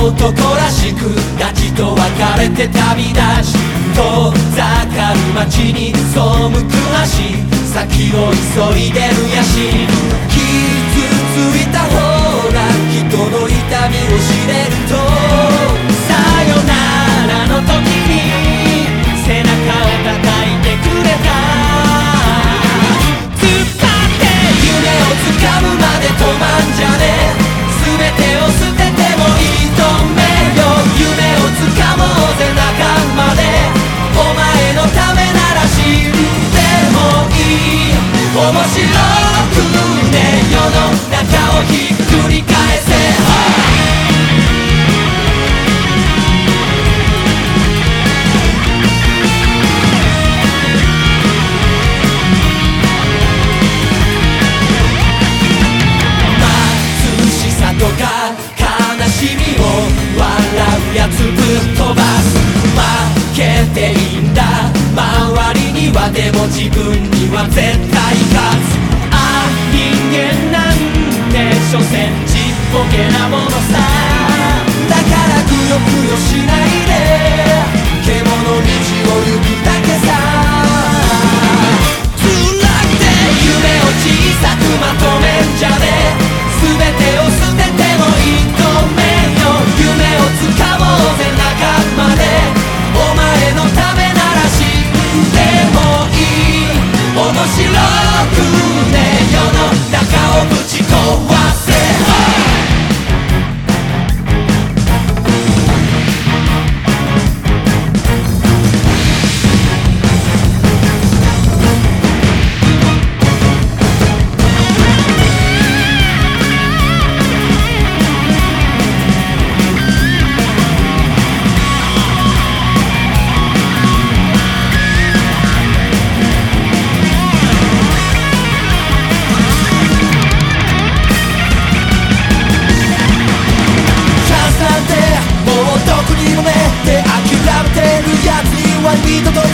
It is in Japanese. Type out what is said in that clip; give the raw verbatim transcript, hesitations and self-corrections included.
男らしくガキと別れて旅立ち遠ざかる街に背く足先を急いでるやし傷ついた方が人の痛みを知れるとさよならの時に背中を叩いてくれた突っ張って夢を掴むまで止まんじゃねえ全てを捨ててもいいとめよ夢を掴もうぜ仲間でお前のためなら死んでもいい面白くね世の中をひっくり返せとか悲しみを笑うやつぶっ飛ばす負けていいんだ周りにはでも自分には絶対勝つああ人間なんて所詮ちっぽけなものさだからくよくよしないで獣道を行くだけさ辛くて夢を小さくまとめんじゃねえ全てを捨ててもいいとめよ夢を掴もうぜ仲間でお前のためなら死んでもいい面白くね世の中をぶち壊せもうどこにもねって諦めてるやつには二度と